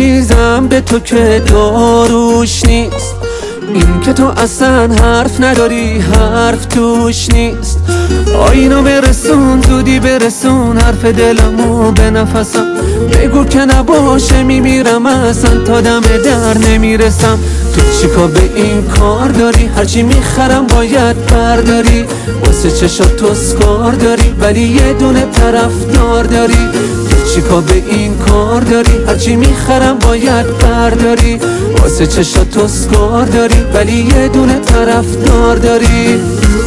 مریضم به تو که داروش نیست. این که تو اصلا حرف نداری حرف توش نیست. آینو برسون زودی برسون حرف دلمو به نفسم. بگو که نباشه میمیرم اصلا تا دم در نمیرسم. تو چیکار به این کار داری؟ هرچی میخرم باید برداری. واسه چشات تو اسکار داری ولی یه دونه طرفدار داری. تو چیکار به این کار داری؟ هرچی میخرم باید برداری. واسه چشات تو اسکار داری ولی یه دونه طرفدار داری.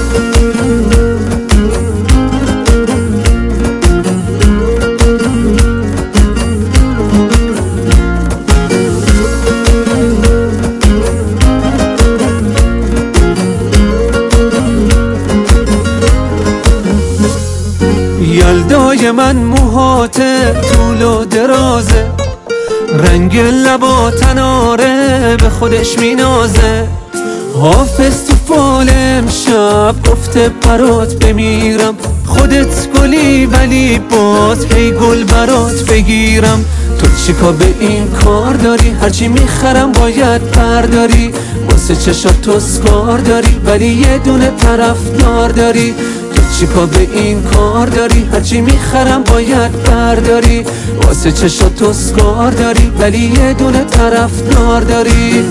یلدای من موهات طول و درازه، رنگ لبا تناره به خودش مینازه. حافظ تو فال امشب گفته برات بمیرم. خودت گلی ولی باز هی گل برات بگیرم. تو چیکار به این کار داری؟ هرچی میخرم باید برداری. واسه چشات تو اسکار داری ولی یه دونه طرفدار داری. تو چیکار به این کار داری؟ هرچی میخرم باید برداری. واسه چشات تو اسکار داری ولی یه دونه طرفدار داری.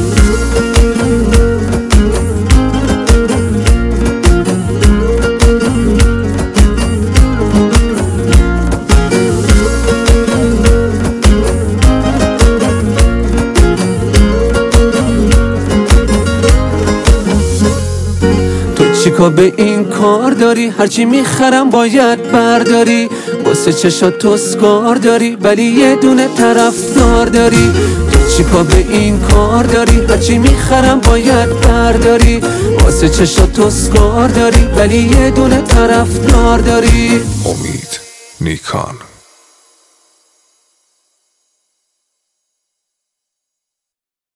چیکار به این کار داری؟ هرچی میخرم باید برداری. واسه چشات تو اسکار داری ولی یه دونه طرفدار داری. تو چیکار به این کار داری؟ هرچی میخرم باید برداری. واسه چشات تو اسکار داری ولی یه دونه طرفدار داری. امید نیکان.